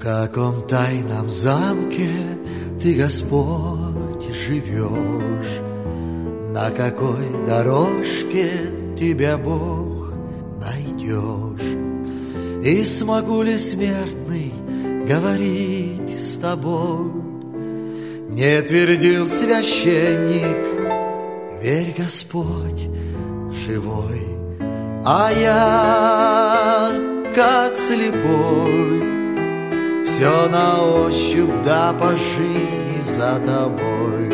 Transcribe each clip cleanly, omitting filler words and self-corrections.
каком тайном замке ты, Господь, живешь? На какой дорожке тебя Бог найдешь? И смогу ли, смертный, говорить с тобой? Мне твердил священник: верь, Господь живой. А я, как слепой, все на ощупь, да по жизни за тобой.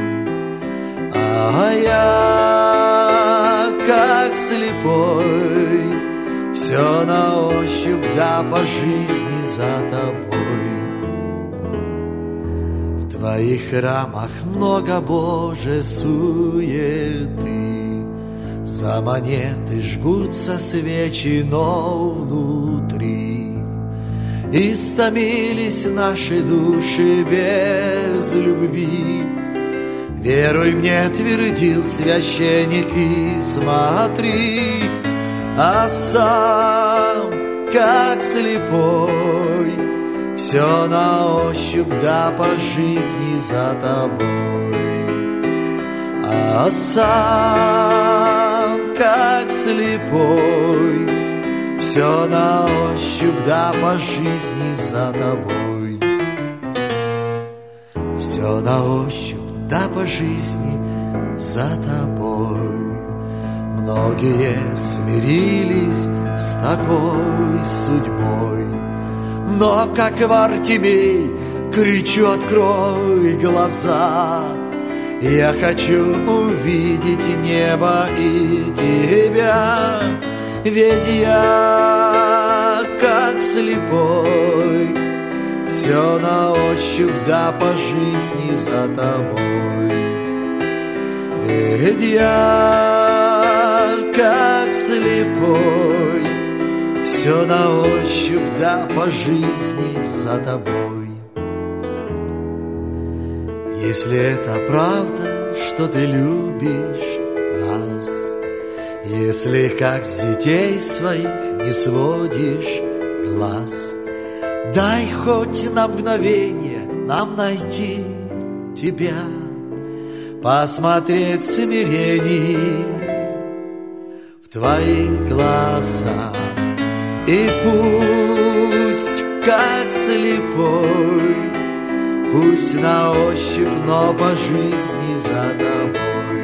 А я, как слепой, все на ощупь, да по жизни за тобой. В твоих храмах много, Боже, суеты, за монеты жгутся свечи, но внутри истомились наши души без любви. Веруй мне, твердил священник, и смотри, а сам, как слепой, все на ощупь, да по жизни за тобой. А сам, как слепой, все на ощупь, да по жизни за тобой. Все на ощупь, да по жизни за тобой. Многие смирились с такой судьбой, но как Вартимей кричу: открой глаза. Я хочу увидеть небо и тебя, ведь я, как слепой, все на ощупь, да по жизни за тобой. Ведь я, как слепой, все на ощупь, да по жизни за тобой. Если это правда, что ты любишь нас, если как с детей своих не сводишь глаз, дай хоть на мгновение нам найти тебя, посмотреть в смирении в твои глаза. И пусть, как слепой, пусть на ощупь, но по жизни за тобой.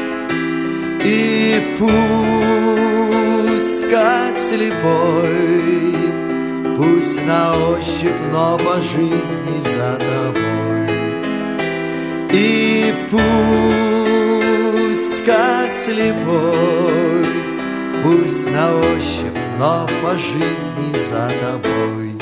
И пусть, как слепой, пусть на ощупь, но по жизни за тобой. И пусть, как слепой, пусть на ощупь, но по жизни за тобой.